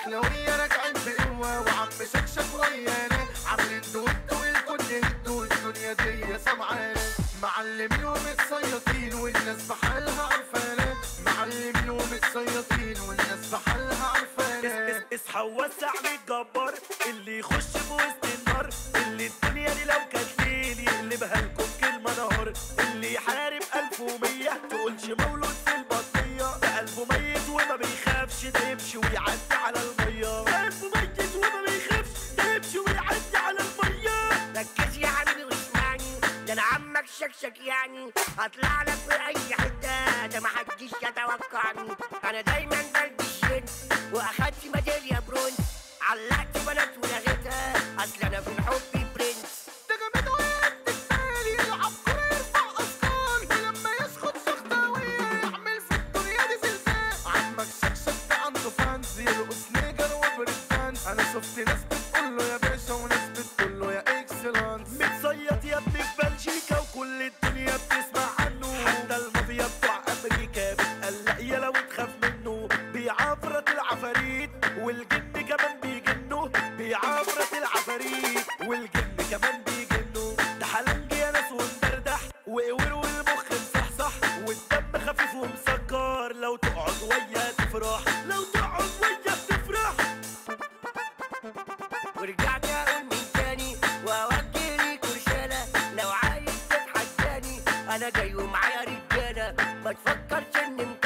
الدخلوية راجعين بقوة وعم شكشك ويانا عاملين دوتو الكل هدوا الدنيا دي سمعانا معلمين ومتصيطين والناس بحالها عرفانا معلمين ومتصيطين والناس بحالها عرفانا اصحى ووسع للجبار اللي يخش في وسط النار اللي الدنيا دي لو كانت ليل يقلبها لكم كلمة نهار اللي يحارب 1100 تقولش مولود في البطية ده قلبه ميت وما بيخافش ده يمشي ويعدي على المية قلبه ميت وما بيخافش ده يمشي ويعدي على المية. ركز يا حبيبي واسمعني ده انا عمك شكشك يعني هطلع لك في اي حته ده محدش يتوقعني انا دايما بلبس جينز واخدت ميداليه برونز علقت بنات ولغيتها اصل انا في الحب برنس ده جامد وقت التالي يلعب كورة يرفع اثقال ولما يسخط سخطاوية يعمل في الدنيا دي زلزال عمك شكشك ده عنده فانز يرقص نيجر وبريك دانس انا شفت ناس بتقوله يا باشا وناس بتقوله يا اكسلانس متصيط يا ابني في بلجيكا وكل الدنيا بتسمع عنه حتى المافيا بتوع امريكا بتقلق يا لو تخاف منه بيعفرت العفاريت والجن كمان بيجنوا بيعفرت العفاريت والجن كمان بيجنوا ده حلنج يا ناس ومدردح وقور والمخ مصحصح والدم خفيف ومسكر لو تقعد ويا تفرح لو تقعد ويا تفرح. ورجعت اقول من تاني واوجه ليك رساله لو عايز تتحداني انا جاي ومعايا رجاله ما تفكرش اني